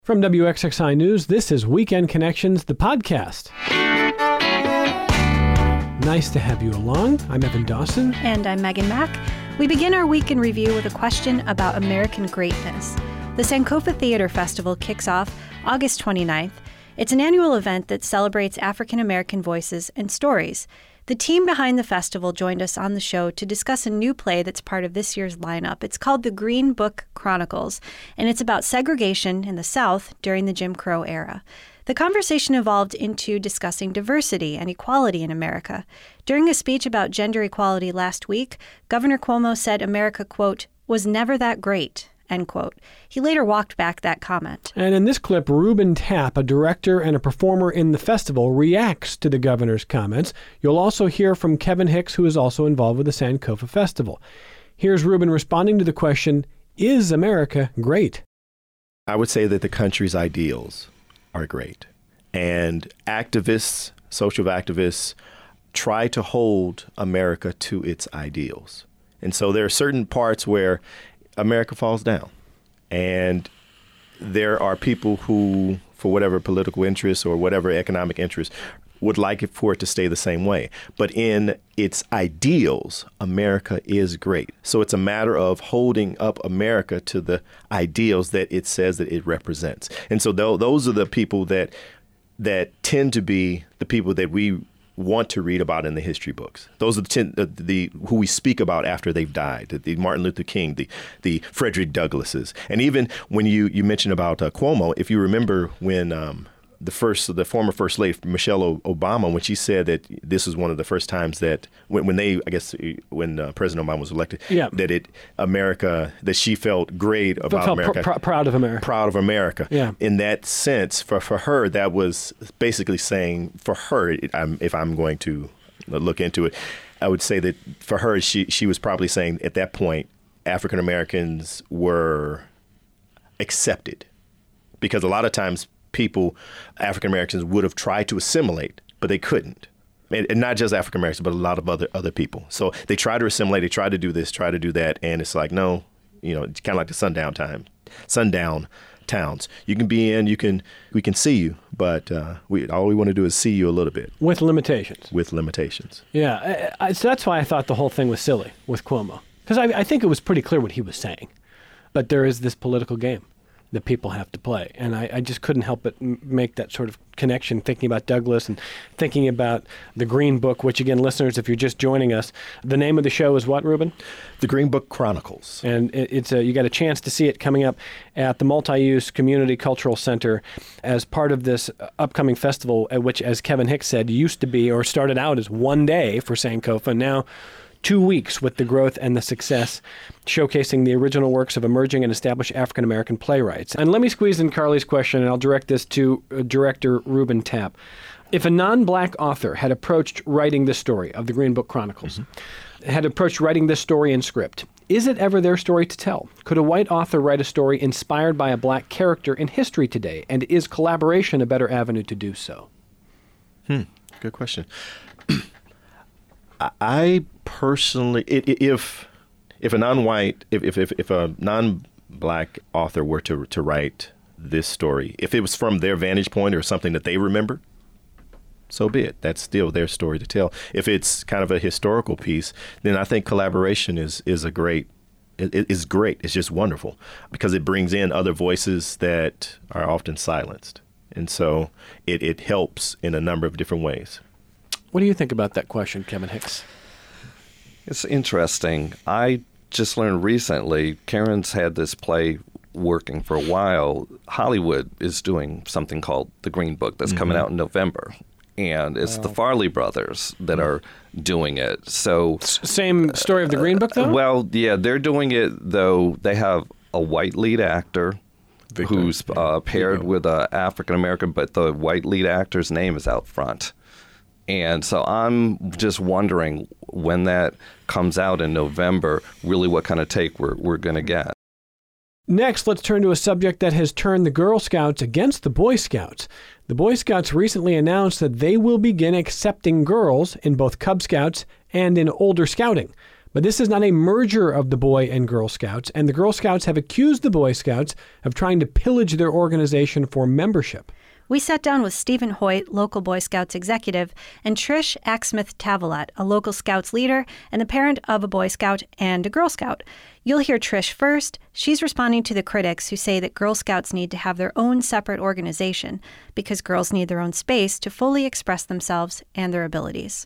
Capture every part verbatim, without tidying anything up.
From W X X I News, this is Weekend Connections, the podcast. Nice to have you along. I'm Evan Dawson. And I'm Megan Mack. We begin our week in review with a question about American greatness. The Sankofa Theater Festival kicks off August twenty-ninth. It's an annual event that celebrates African American voices and stories. The team behind the festival joined us on the show to discuss a new play that's part of this year's lineup. It's called The Green Book Chronicles, and it's about segregation in the South during the Jim Crow era. The conversation evolved into discussing diversity and equality in America. During a speech about gender equality last week, Governor Cuomo said America, quote, was never that great, end quote. He later walked back that comment. And in this clip, Ruben Tapp, a director and a performer in the festival, reacts to the governor's comments. You'll also hear from Kevin Hicks, who is also involved with the Sankofa Festival. Here's Ruben responding to the question, is America great? I would say that the country's ideals are great. And activists, social activists, try to hold America to its ideals. And so there are certain parts where America falls down. And there are people who, for whatever political interests or whatever economic interests, would like it for it to stay the same way. But in its ideals, America is great. So it's a matter of holding up America to the ideals that it says that it represents. And so th- those are the people that that tend to be the people that we want to read about in the history books. Those are the, ten, uh, the who we speak about after they've died, the, the Martin Luther King, the the Frederick Douglasses. And even when you, you mentioned about uh, Cuomo, if you remember when um, the first, the former First Lady, Michelle Obama, when she said that this was one of the first times that when, when they, I guess, when uh, President Obama was elected, yeah. that it, America, that she felt great about felt America. Pr- pr- proud of America. Proud of America. Yeah. In that sense, for, for her, that was basically saying, for her, it, I'm, if I'm going to look into it, I would say that for her, she, she was probably saying at that point, African Americans were accepted. Because a lot of times, people, African Americans, would have tried to assimilate, but they couldn't. And, and not just African Americans, but a lot of other other people. So they try to assimilate, they try to do this, try to do that, and it's like, no, you know, it's kind of like the sundown time, sundown towns. You can be in, you can, we can see you, but uh, we all we want to do is see you a little bit. With limitations. With limitations. Yeah, I, I, so that's why I thought the whole thing was silly with Cuomo, because I, I think it was pretty clear what he was saying, but there is this political game that people have to play. And I, I just couldn't help but m- make that sort of connection, thinking about Douglas and thinking about the Green Book, which, again, listeners, if you're just joining us, the name of the show is what, Ruben? The Green Book Chronicles. And it, it's a, you got a chance to see it coming up at the Multi-Use Community Cultural Center as part of this upcoming festival, which, as Kevin Hicks said, used to be or started out as one day for Sankofa, now two weeks with the growth and the success, showcasing the original works of emerging and established African-American playwrights. And let me squeeze in Carly's question, and I'll direct this to uh, director Ruben Tapp. If a non-black author had approached writing this story of the Green Book Chronicles, mm-hmm. had approached writing this story in script, is it ever their story to tell? Could a white author write a story inspired by a black character in history today? And is collaboration a better avenue to do so? Hmm, good question. I personally, if if a non-white, if if if a non-black author were to to write this story, if it was from their vantage point or something that they remember, so be it. That's still their story to tell. If it's kind of a historical piece, then I think collaboration is is a great it is great. It's just wonderful because it brings in other voices that are often silenced, and so it it helps in a number of different ways. What do you think about that question, Kevin Hicks? It's interesting. I just learned recently, Karen's had this play working for a while. Hollywood is doing something called The Green Book that's mm-hmm. coming out in November. And it's wow. the Farley brothers that are doing it. So S- Same story of The Green Book, though? Uh, well, yeah, they're doing it, though. They have a white lead actor Victor. who's uh, paired Victor. with an African-American, but the white lead actor's name is out front. And so I'm just wondering when that comes out in November, really what kind of take we're we're going to get. Next, let's turn to a subject that has turned the Girl Scouts against the Boy Scouts. The Boy Scouts recently announced that they will begin accepting girls in both Cub Scouts and in older scouting. But this is not a merger of the Boy and Girl Scouts, and the Girl Scouts have accused the Boy Scouts of trying to pillage their organization for membership. We sat down with Stephen Hoyt, local Boy Scouts executive, and Trish Axsmith-Tavalat, a local Scouts leader and the parent of a Boy Scout and a Girl Scout. You'll hear Trish first. She's responding to the critics who say that Girl Scouts need to have their own separate organization because girls need their own space to fully express themselves and their abilities.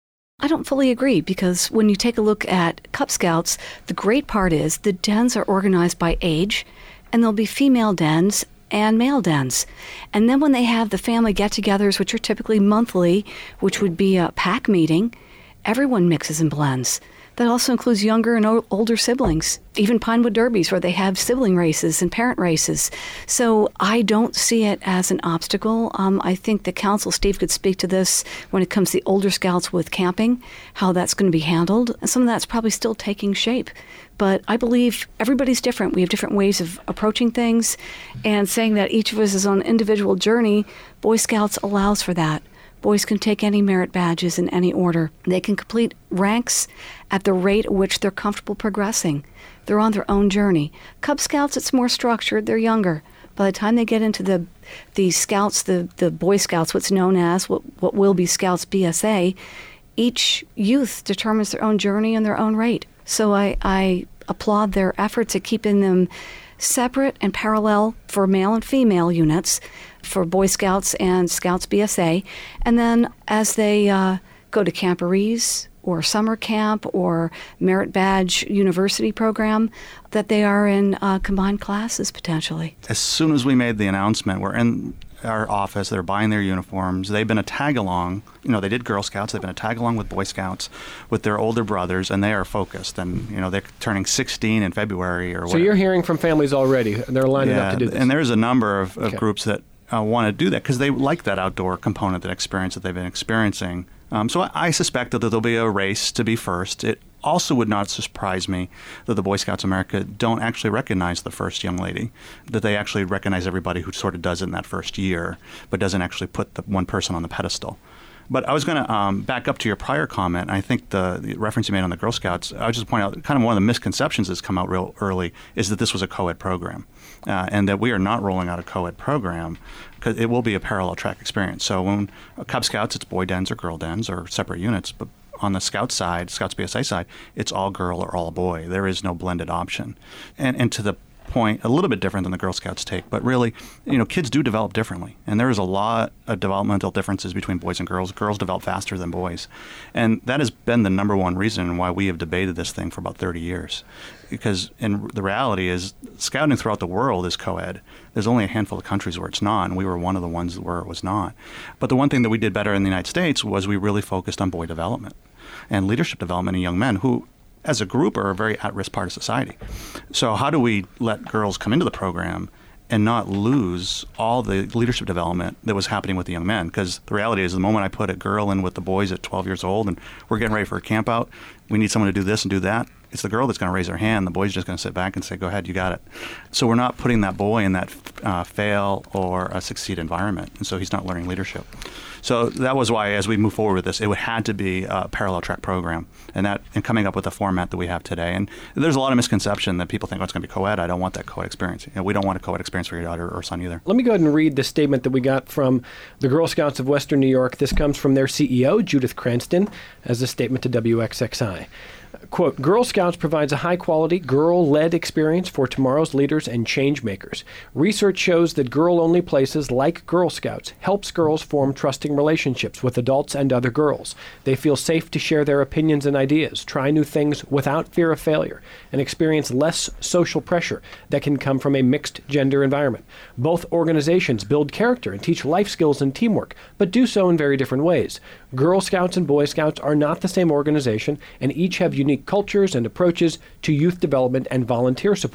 I don't fully agree, because when you take a look at Cub Scouts, the great part is the dens are organized by age, and there'll be female dens and male dens. And then when they have the family get-togethers, which are typically monthly, which would be a pack meeting, everyone mixes and blends. That also includes younger and o- older siblings, even Pinewood Derbies, where they have sibling races and parent races. So I don't see it as an obstacle. Um, I think the council, Steve could speak to this when it comes to the older Scouts with camping, how that's going to be handled. And some of that's probably still taking shape. But I believe everybody's different. We have different ways of approaching things. And saying that each of us is on an individual journey, Boy Scouts allows for that. Boys can take any merit badges in any order. They can complete ranks at the rate at which they're comfortable progressing. They're on their own journey. Cub Scouts, it's more structured. They're younger. By the time they get into the the Scouts, the, the Boy Scouts, what's known as, what, what will be Scouts B S A, each youth determines their own journey and their own rate. So I, I applaud their efforts at keeping them separate and parallel for male and female units, for Boy Scouts and Scouts B S A. And then as they uh, go to camporees or summer camp or merit badge university program, that they are in uh, combined classes potentially. As soon as we made the announcement, we're in our office, they're buying their uniforms. They've been a tag-along. You know, they did Girl Scouts. They've been a tag-along with Boy Scouts with their older brothers, and they are focused. And, you know, they're turning sixteen in February or whatever. So you're hearing from families already. They're lining yeah, up to do this. And there's a number of, of Okay. groups that uh, want to do that because they like that outdoor component, that experience that they've been experiencing. Um, so I, I suspect that there'll be a race to be first. It also would not surprise me that the Boy Scouts of America don't actually recognize the first young lady, that they actually recognize everybody who sort of does it in that first year, but doesn't actually put the one person on the pedestal. But I was going to um, back up to your prior comment. I think the, the reference you made on the Girl Scouts, I would just point out kind of one of the misconceptions that's come out real early is that this was a co-ed program, uh, and that we are not rolling out a co-ed program because it will be a parallel track experience. So when uh, Cub Scouts, it's boy dens or girl dens or separate units, but on the Scout side, Scouts B S A side, it's all girl or all boy. There is no blended option. And, and to the point, a little bit different than the Girl Scouts take, but really, you know, kids do develop differently. And there is a lot of developmental differences between boys and girls. Girls develop faster than boys. And that has been the number one reason why we have debated this thing for about thirty years. Because in the reality is, scouting throughout the world is co-ed. There's only a handful of countries where it's not, and we were one of the ones where it was not. But the one thing that we did better in the United States was we really focused on boy development and leadership development in young men who, as a group, are a very at-risk part of society. So how do we let girls come into the program and not lose all the leadership development that was happening with the young men? Because the reality is, the moment I put a girl in with the boys at twelve years old and we're getting ready for a camp out, we need someone to do this and do that, it's the girl that's going to raise her hand. The boy's just going to sit back and say, go ahead, you got it. So we're not putting that boy in that uh, fail or a succeed environment. And so he's not learning leadership. So that was why, as we move forward with this, it would had to be a parallel track program, and that and coming up with the format that we have today. And there's a lot of misconception that people think, oh, it's going to be co-ed. I don't want that co-ed experience. You know, we don't want a co-ed experience for your daughter or son either. Let me go ahead and read the statement that we got from the Girl Scouts of Western New York. This comes from their C E O, Judith Cranston, as a statement to W X X I. Quote, Girl Scouts provides a high-quality, girl-led experience for tomorrow's leaders and change makers. Research shows that girl-only places like Girl Scouts helps girls form trusting relationships with adults and other girls. They feel safe to share their opinions and ideas, try new things without fear of failure, and experience less social pressure that can come from a mixed-gender environment. Both organizations build character and teach life skills and teamwork, but do so in very different ways. Girl Scouts and Boy Scouts are not the same organization, and each have unique cultures and approaches to youth development and volunteer support.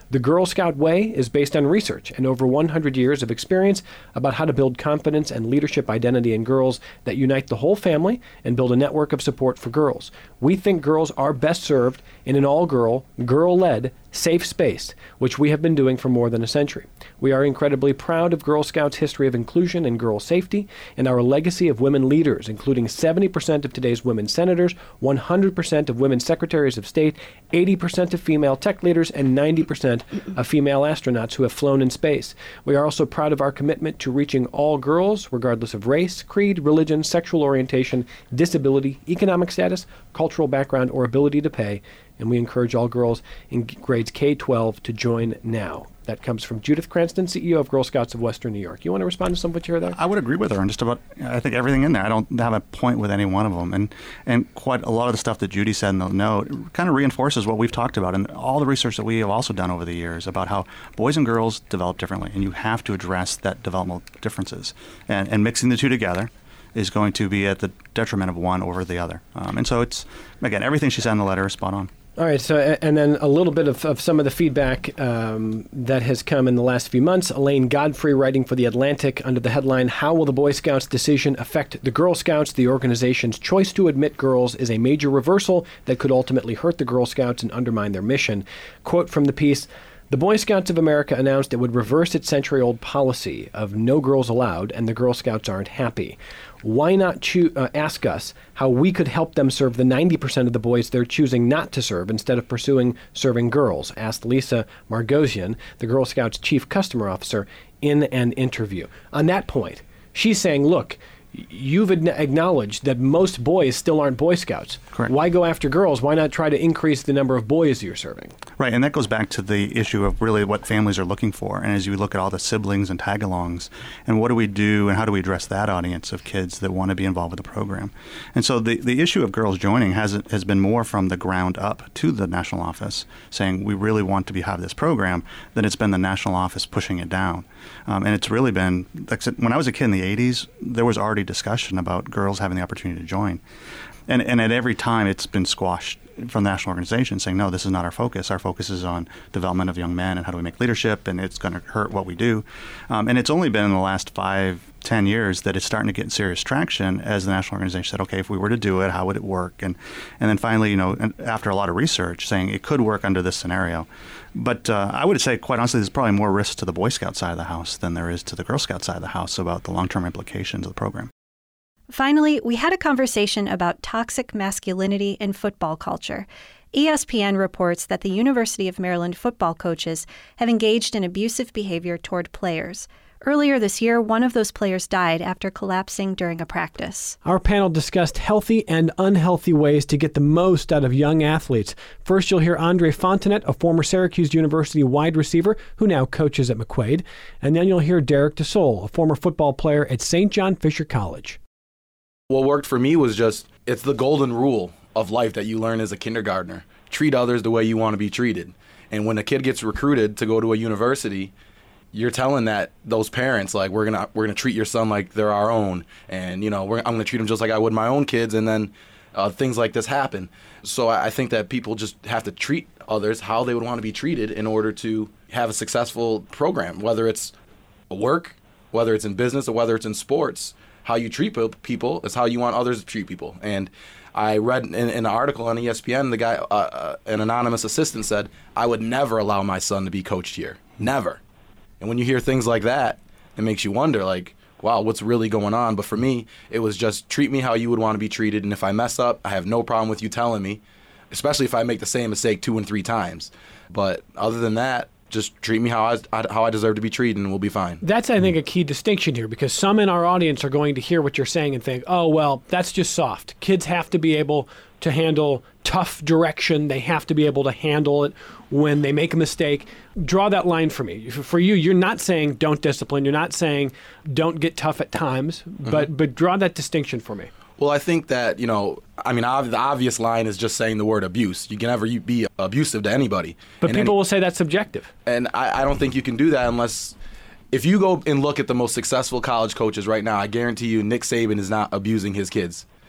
The Girl Scout Way is based on research and over one hundred years of experience about how to build confidence and leadership identity in girls that unite the whole family and build a network of support for girls. We think girls are best served in an all-girl, girl-led, safe space, which we have been doing for more than a century. We are incredibly proud of Girl Scouts' history of inclusion and girl safety and our legacy of women leaders, including seventy percent of today's women senators, one hundred percent of women secretaries of state, eighty percent of female tech leaders, and ninety percent of female astronauts who have flown in space. We are also proud of our commitment to reaching all girls, regardless of race, creed, religion, sexual orientation, disability, economic status, cultural background, or ability to pay, and we encourage all girls in grades K twelve to join now. That comes from Judith Cranston, C E O of Girl Scouts of Western New York. You want to respond to some of what you heard there? I would agree with her on just about, I think, everything in there. I don't have a point with any one of them. And and quite a lot of the stuff that Judy said in the note kind of reinforces what we've talked about and all the research that we have also done over the years about how boys and girls develop differently. And you have to address that developmental differences. And, and mixing the two together is going to be at the detriment of one over the other. Um, and so it's, again, everything she said in the letter is spot on. All right, so and then a little bit of, of some of the feedback um, that has come in the last few months. Elaine Godfrey writing for The Atlantic under the headline, "How Will the Boy Scouts decision affect the Girl Scouts? The organization's choice to admit girls is a major reversal that could ultimately hurt the Girl Scouts and undermine their mission." Quote from the piece, "The Boy Scouts of America announced it would reverse its century-old policy of no girls allowed, and the Girl Scouts aren't happy. Why not choo- uh, ask us how we could help them serve the ninety percent of the boys they're choosing not to serve instead of pursuing serving girls?" asked Lisa Margosian, the Girl Scouts chief customer officer, in an interview. On that point, she's saying, look, you've acknowledged that most boys still aren't Boy Scouts. Correct. Why go after girls? Why not try to increase the number of boys you're serving? Right, and that goes back to the issue of really what families are looking for. And as you look at all the siblings and tag-alongs, and what do we do and how do we address that audience of kids that want to be involved with the program? And so the, the issue of girls joining has has been more from the ground up to the national office, saying we really want to be have this program, than it's been the national office pushing it down. Um, and it's really been, like I said, when I was a kid in the eighties, there was already discussion about girls having the opportunity to join. And and at every time it's been squashed from the national organization saying, no, this is not our focus. Our focus is on development of young men and how do we make leadership, and it's going to hurt what we do. Um, and it's only been in the last five, ten years that it's starting to get serious traction as the national organization said, okay, if we were to do it, how would it work? And and then finally, you know, after a lot of research saying it could work under this scenario. But uh, I would say, quite honestly, there's probably more risk to the Boy Scout side of the house than there is to the Girl Scout side of the house about the long-term implications of the program. Finally, we had a conversation about toxic masculinity in football culture. E S P N reports that the University of Maryland football coaches have engaged in abusive behavior toward players. Earlier this year, one of those players died after collapsing during a practice. Our panel discussed healthy and unhealthy ways to get the most out of young athletes. First, you'll hear Andre Fontanet, a former Syracuse University wide receiver who now coaches at McQuaid. And then you'll hear Derek DeSole, a former football player at Saint John Fisher College. What worked for me was just, it's the golden rule of life that you learn as a kindergartner. Treat others the way you want to be treated. And when a kid gets recruited to go to a university, you're telling that those parents, like, we're gonna we're gonna treat your son like they're our own, and you know we're, I'm gonna treat them just like I would my own kids, and then uh, things like this happen. So I, I think that people just have to treat others how they would want to be treated in order to have a successful program, whether it's work, whether it's in business, or whether it's in sports. How you treat people is how you want others to treat people. And I read in, in an article on E S P N, the guy, uh, uh, an anonymous assistant said, I would never allow my son to be coached here. Never. And when you hear things like that, it makes you wonder, like, wow, what's really going on? But for me, it was just treat me how you would want to be treated. And if I mess up, I have no problem with you telling me, especially if I make the same mistake two and three times. But other than that, just treat me how I how I deserve to be treated, and we'll be fine. That's, I think, a key distinction here, because some in our audience are going to hear what you're saying and think, oh, well, that's just soft. Kids have to be able to handle tough direction. They have to be able to handle it when they make a mistake. Draw that line for me. For you, you're not saying don't discipline. You're not saying don't get tough at times, mm-hmm. but but draw that distinction for me. Well, I think that, you know, I mean, ob- the obvious line is just saying the word abuse. You can never be abusive to anybody. But and people any- will say that's subjective. And I, I don't think you can do that unless, if you go and look at the most successful college coaches right now, I guarantee you Nick Saban is not abusing his kids.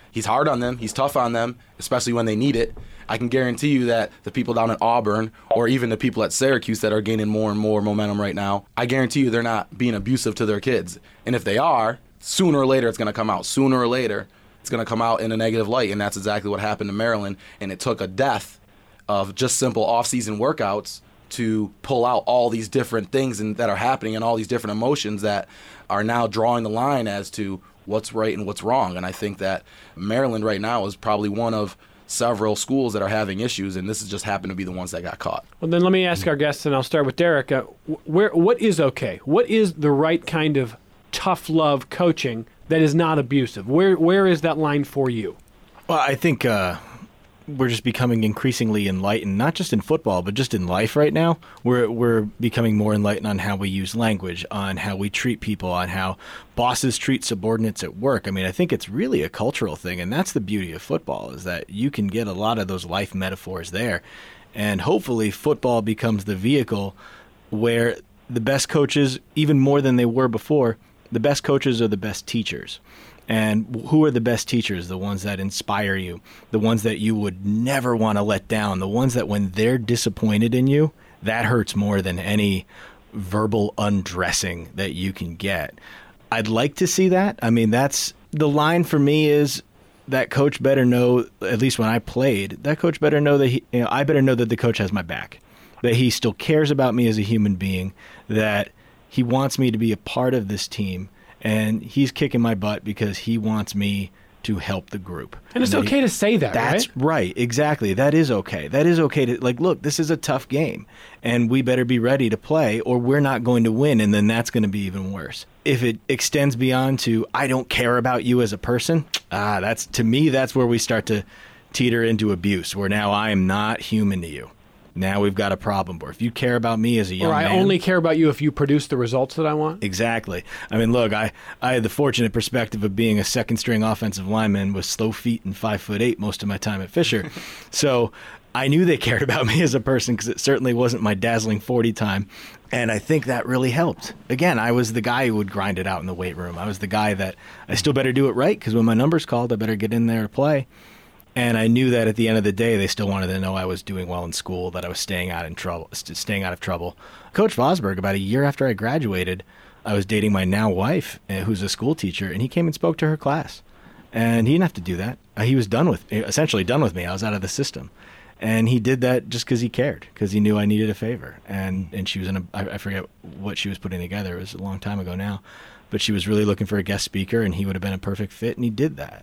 He's hard on them. He's tough on them, especially when they need it. I can guarantee you that the people down at Auburn, or even the people at Syracuse that are gaining more and more momentum right now, I guarantee you they're not being abusive to their kids. And if they are, sooner or later it's going to come out. Sooner or later it's going to come out in a negative light, and that's exactly what happened to Maryland. And it took a death of just simple off-season workouts to pull out all these different things and, that are happening and all these different emotions that are now drawing the line as to what's right and what's wrong. And I think that Maryland right now is probably one of several schools that are having issues, and this has just happened to be the ones that got caught. Well, then let me ask our guests, and I'll start with Derek. Uh, where, what is okay? What is the right kind of tough love coaching that is not abusive? Where Where is that line for you? Well, I think uh, we're just becoming increasingly enlightened, not just in football, but just in life right now. We're we're becoming more enlightened on how we use language, on how we treat people, on how bosses treat subordinates at work. I mean, I think it's really a cultural thing, and that's the beauty of football, is that you can get a lot of those life metaphors there. And hopefully football becomes the vehicle where the best coaches, even more than they were before, the best coaches are the best teachers. And who are the best teachers? The ones that inspire you, the ones that you would never want to let down, the ones that when they're disappointed in you, that hurts more than any verbal undressing that you can get. I'd like to see that. I mean, that's the line for me is that coach better know, at least when I played, that coach better know that he, you know, I better know that the coach has my back, that he still cares about me as a human being, that he wants me to be a part of this team, and he's kicking my butt because he wants me to help the group. And it's and okay he, to say that, that's right? That's right, exactly. That is okay. That is okay to, like, look, this is a tough game, and we better be ready to play, or we're not going to win, and then that's going to be even worse. If it extends beyond to, I don't care about you as a person, ah, that's, to me, that's where we start to teeter into abuse, where now I am not human to you. Now we've got a problem. Or if you care about me as a young or I man, only care about you if you produce the results that I want. Exactly. I mean, look, I, I had the fortunate perspective of being a second-string offensive lineman with slow feet and five foot eight most of my time at Fisher. So I knew they cared about me as a person because it certainly wasn't my dazzling forty time. And I think that really helped. Again, I was the guy who would grind it out in the weight room. I was the guy that I still better do it right because when my number's called, I better get in there to play. And I knew that at the end of the day, they still wanted to know I was doing well in school, that I was staying out in trouble, staying out of trouble. Coach Vosberg, about a year after I graduated, I was dating my now wife, who's a school teacher, and he came and spoke to her class. And he didn't have to do that. He was done with, essentially done with me. I was out of the system. And he did that just because he cared, because he knew I needed a favor. And and she was in a, I forget what she was putting together. It was a long time ago now. But she was really looking for a guest speaker, and he would have been a perfect fit, and he did that.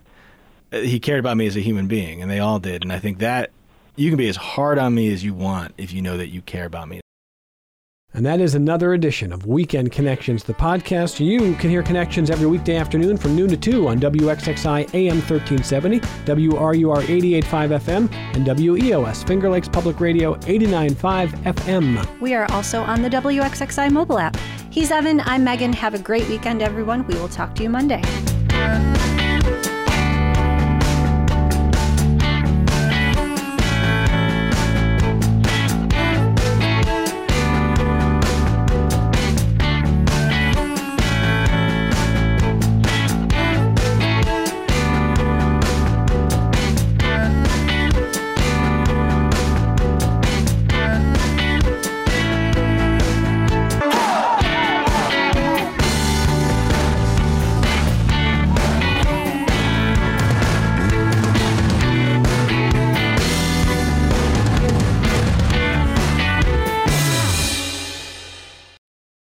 He cared about me as a human being, and they all did. And I think that you can be as hard on me as you want if you know that you care about me. And that is another edition of Weekend Connections, the podcast. You can hear Connections every weekday afternoon from noon to two on W X X I A M thirteen seventy, W R U R eighty-eight point five F M, and W E O S Finger Lakes Public Radio eighty-nine point five F M. We are also on the W X X I mobile app. He's Evan. I'm Megan. Have a great weekend, everyone. We will talk to you Monday.